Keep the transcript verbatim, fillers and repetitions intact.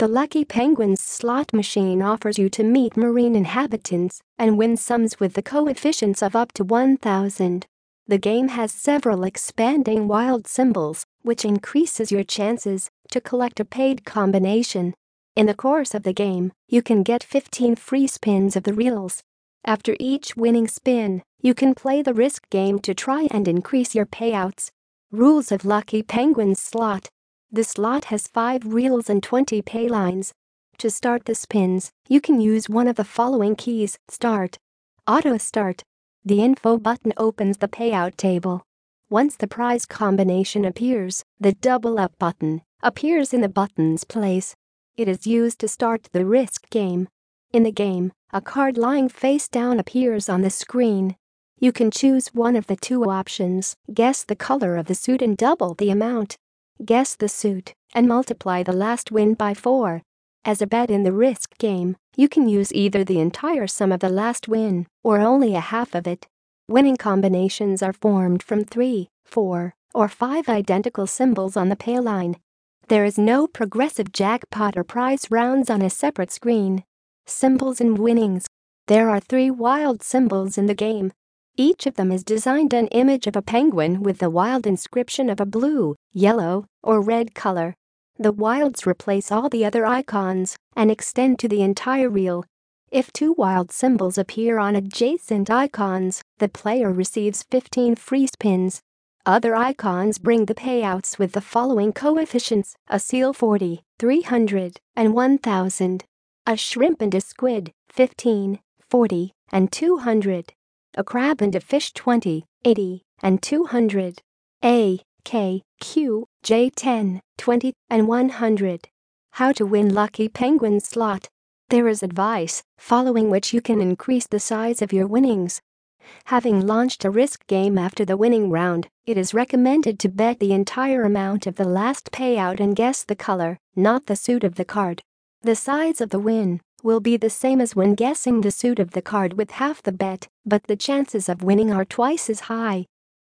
The Lucky Penguins slot machine offers you to meet marine inhabitants and win sums with the coefficients of up to one thousand. The game has several expanding wild symbols, which increases your chances to collect a paid combination. In the course of the game, you can get fifteen free spins of the reels. After each winning spin, you can play the risk game to try and increase your payouts. Rules of Lucky Penguins slot. The slot has five reels and twenty pay lines. To start the spins, you can use one of the following keys: Start, Auto Start. The info button opens the payout table. Once the prize combination appears, the Double Up button appears in the button's place. It is used to start the risk game. In the game, a card lying face down appears on the screen. You can choose one of the two options: guess the color of the suit and double the amount. Guess the suit and multiply the last win by four. As a bet in the risk game, you can use either the entire sum of the last win or only a half of it. Winning combinations are formed from three, four, or five identical symbols on the pay line. There is no progressive jackpot or prize rounds on a separate screen. Symbols and winnings. There are three wild symbols in the game. Each of them is designed an image of a penguin with the wild inscription of a blue, yellow, or red color. The wilds replace all the other icons and extend to the entire reel. If two wild symbols appear on adjacent icons, the player receives fifteen free spins. Other icons bring the payouts with the following coefficients: a seal forty, three hundred, and one thousand. A shrimp and a squid, fifteen, forty, and two hundred. A crab and a fish, twenty, eighty, and two hundred. A, K, Q, J, ten, twenty, and one hundred. How to win Lucky Penguin slot. There is advice, following which you can increase the size of your winnings. Having launched a risk game after the winning round, it is recommended to bet the entire amount of the last payout and guess the color, not the suit of the card. The size of the win will be the same as when guessing the suit of the card with half the bet, but the chances of winning are twice as high.